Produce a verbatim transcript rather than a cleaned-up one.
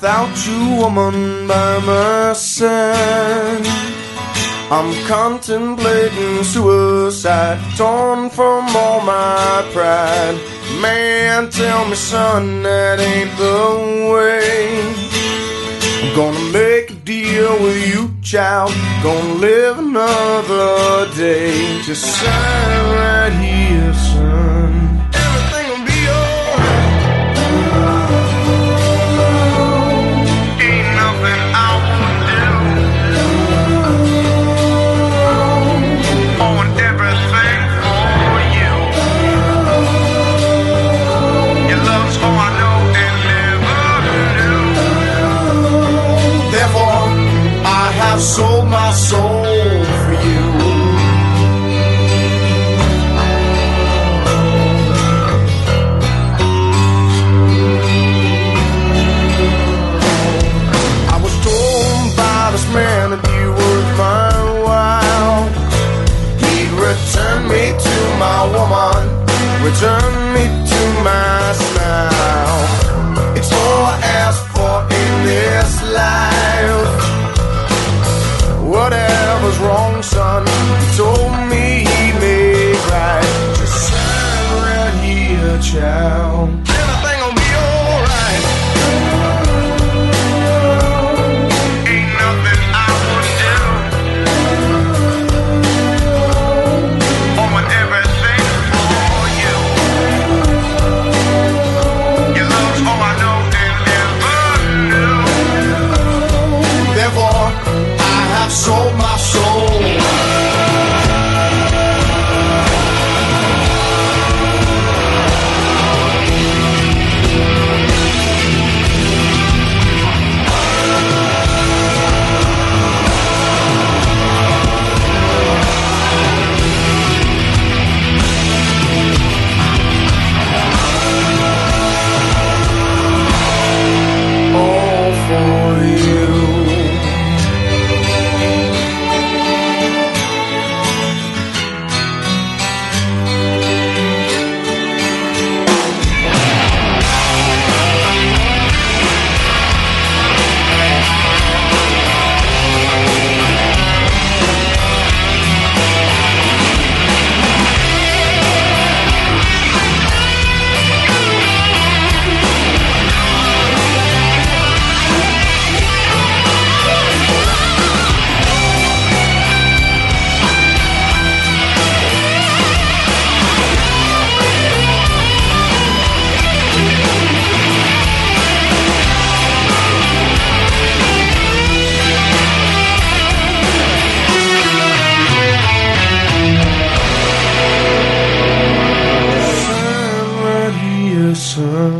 without you, woman, by my side. I'm contemplating suicide, torn from all my pride. Man, tell me, son, that ain't the way. I'm gonna make a deal with you, child. Gonna live another day. Just sign right here, son. Everything'll be alright. Ain't nothing I won't do. I want everything for you. Your love's all I know and never knew. Therefore, I have sold my soul for you. I was told by this man that you were my wife. He'd return me to my woman, return me to my smile. It's all I ask for in this life. Whatever's wrong, son, he told me he'd make right. Just sign right here, child. Everything'll be alright. Ain't nothing I wouldn't do. I want everything for you. Your love's all I know and never knew. Therefore, I have sold my soul. All for you. Son.